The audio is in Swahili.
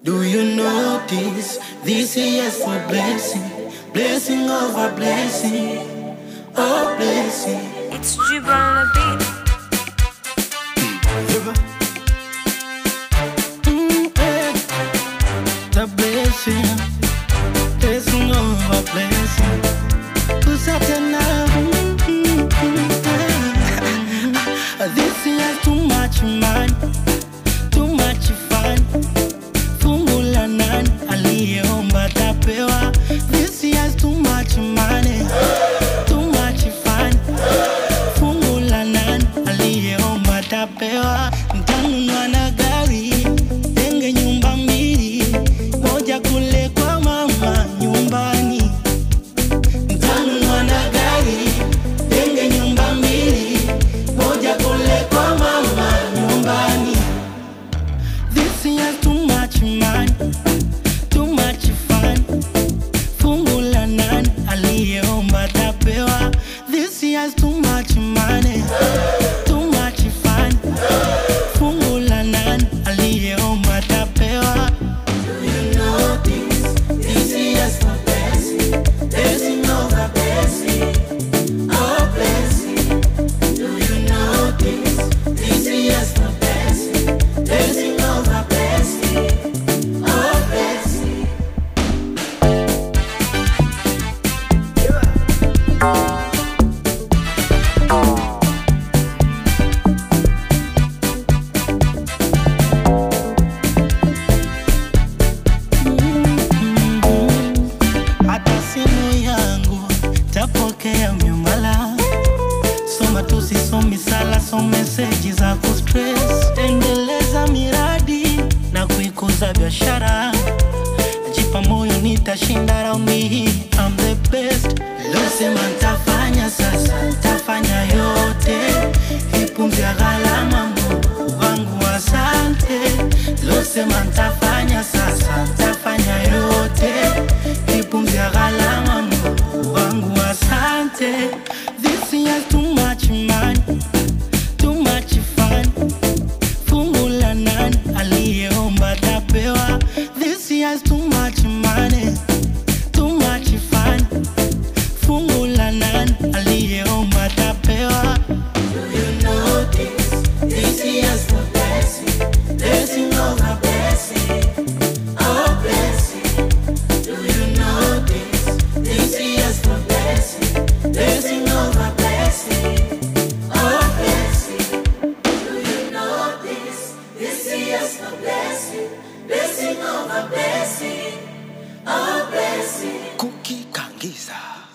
Do you notice this is for blessing, blessing over blessing, oh blessing. It's Gibran on the beat. The blessing, blessing over blessing. Who's at the now? This is too much money, too much fun. Fungula nani aliyeomba tapewa. This is too much money, too much fun. Fungula nani aliyeomba tapewa. Nitanunua na gari, tenge nyumba mbili, moja kule kwa mama nyumbani. Nitanunua na gari, tenge nyumba mbili, moja kule kwa mama nyumbani. This is too much money, too much fun. Fungula nani aliyeomba tapewa. This is too much money, too much fun. Fungula nani aliyeomba tapewa. Do you know this is for blessing, blessing over blessing, oh blessing. Do you know this is for blessing, blessing over blessing, oh blessing. Hata simu yangu tapokea miamala. Soma tusisomi sala, so meseji za kustress. Endeleza miradi na kuikuza biashara. Jipa moyo nitashinda raundi hii, I'm the best. Losema nitafanya sasa, nitafanya yote. Ipumzi ya gharama Mungu wangu asante. Losema nitafanya sasa, nitafanya yote. Ipumzi ya gharama Mungu wangu asante. This is too much money, too much fun. Fungula nani aliyeomba tapewa. This is too much money, too much fun. Fungula nani aliyeomba tapewa. Do you know this is for blessing, blessing over blessing, oh blessing. Do you know this is for blessing, blessing over blessing, oh blessing. Do you know this is for blessing, blessing over blessing, oh blessing. Cookie Kangiza.